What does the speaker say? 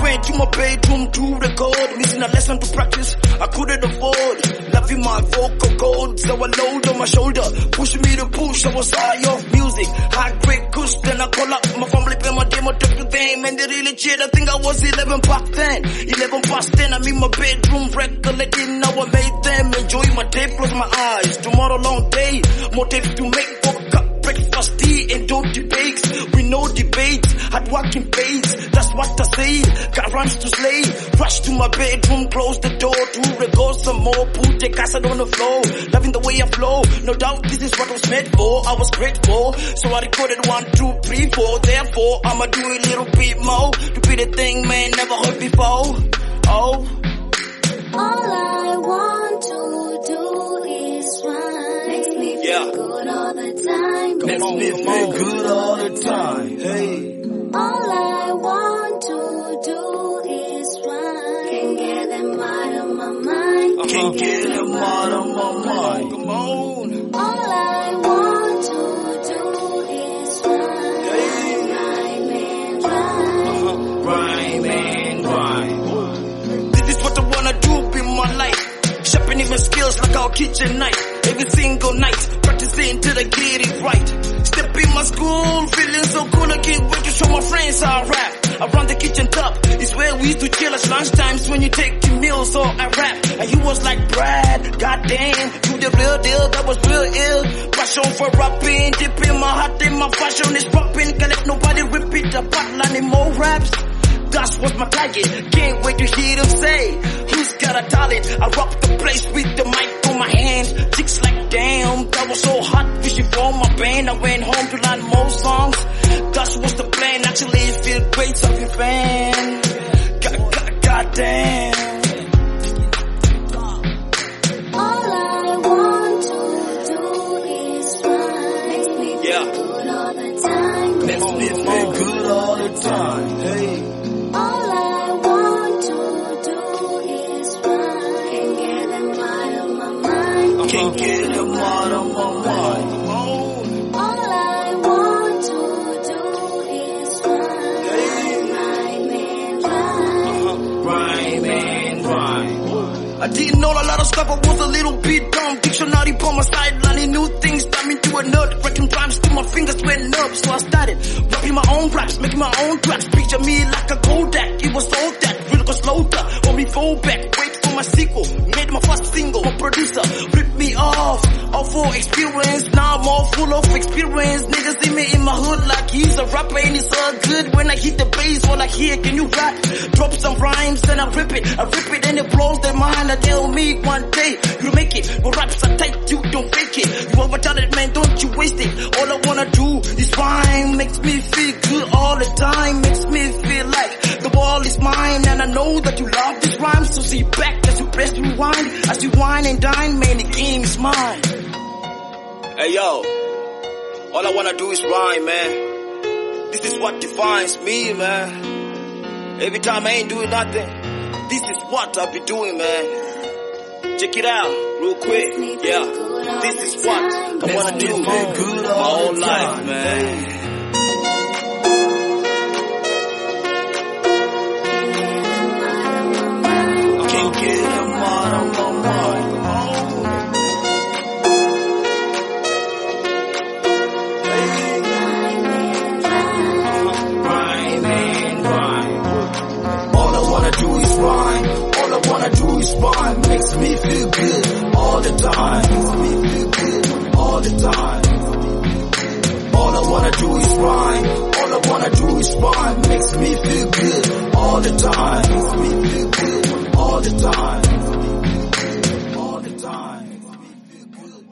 went to my bedroom to record. Missing a lesson to practice, I couldn't afford. Loving my vocal cords, so I load on my shoulder. Pushing me to push, I was high off music. High grade kush, then I call up my family, pay my demo, took the thing. And they really cheered, I think I was 11 back then. 11 past 10, I'm in my bedroom, recollecting how I made them. Enjoy my day, close my eyes. Tomorrow long day, more tapes to make for cup, breakfast, tea, and don't debates. We no debates, hard working pays, that's what I say. Got rhymes to slay, rush to my bedroom, close the door to record some more, put the cassette on the floor, loving the way I flow. No doubt this is what I was made for, I was grateful, so I recorded 1, 2, 3, 4. Therefore I'ma do a little bit more, to be the thing man never heard before. Oh, all I want to do is rhyme. Makes me feel good all the time. Makes me feel good all the time. Hey. All I want to do is rhyme. Can't get them out of my mind. Can't get them out of my mind. Come on. All I want to do is rhyme. Hey. Rhyme and rhyme. Rhyme and rhyme. This is what I wanna do in my life. Sharpening my skills like our kitchen knife. Every single night, practicing till I get it right. Step in my school, feeling so cool. I can't wait to show my friends how I rap. Around the kitchen top is where we used to chill at lunchtimes when you take your meals. So I rap, and you was like, Brad, goddamn, you the real deal, that was real ill. Passion for rapping, dipping my heart in my fashion is popping. Can't let nobody repeat the bottle more raps. That's what's my target. Can't wait to hear them say, who's got a talent? I rock the place with the mic on my hands. Chicks like, damn, that was so hot. Wishing for my band. I went home to learn more songs. That was the plan. Actually, it feel great to be a fan. Goddamn. All I want to do is rhyme. Makes me feel good all the time. Makes me feel good all the time. Hey. All I want to do is rhyme. Can't get them out of my mind. Can't get them out of my mind. All I want to do is rhyme. Rhyme and rhyme. Rhyme and rhyme. I didn't know a lot of stuff, I was a little bit dumb. Dictionary by my side, learning new things, turned me to a nerd. Writing rhymes till my fingers went up, so I started rapping my own raps, making my own tracks. Picture me like a Kodak, it was all that, real cause slowed up. Want me fall back, wait for my sequel. Made my first single, my producer ripped me off. All for experience, now I'm all full of experience. Niggas see me in my hood like he's a rapper and it's all good. When I hit the bass, all I hear, can you rap? Drop some rhymes and I rip it and it blows their mind. I tell me one day, you make it, but raps are tight, you don't fake it. You over talented man, don't you waste it. All I wanna do is rhyme, makes me feel good all the time. Makes me feel like the ball is mine. And I know that you love this rhyme, so sit back as you press rewind. As you wine and dine, man, the game is mine. Hey yo, all I wanna do is rhyme, man. This is what defines me, man. Every time I ain't doing nothing, this is what I be doing, man. Check it out, real quick, yeah. This is what I wanna do my whole life, man. Can't get them out of my mind. Rhyme and rhyme. All I wanna do is rhyme. All I wanna do is rhyme. Makes me feel good all the time. Makes me feel good all the time. All I wanna do is rhyme. All I wanna do is rhyme. Makes me feel good all the time. Makes me feel good all the time.